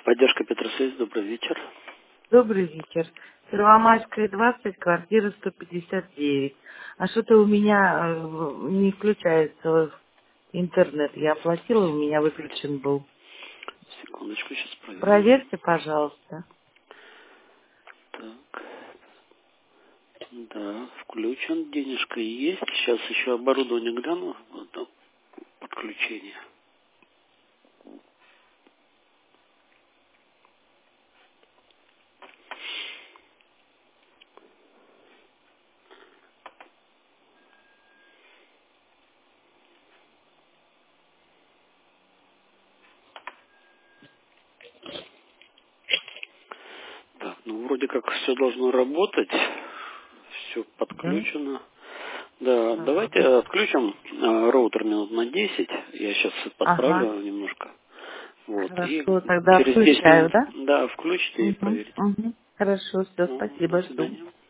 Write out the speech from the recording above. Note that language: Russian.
Поддержка Петросвязь, добрый вечер. Добрый вечер. Первомайская, 20, квартира 159. А что-то у меня не включается интернет. Я оплатила, у меня выключен был. Секундочку, сейчас проверим. Проверьте, пожалуйста. Так, да, включен, денежка есть. Сейчас еще оборудование гляну, вот, там, подключение. Так, ну вроде как все должно работать. Все Да? подключено. Да, Ага. давайте отключим роутер минут на 10. Я сейчас Ага. подправлю немножко. Вот, и Хорошо, тогда через 10 включаю, минут, да? да, включите и Угу. проверите. Угу. Хорошо, все, Ну, до спасибо, жду. свидания.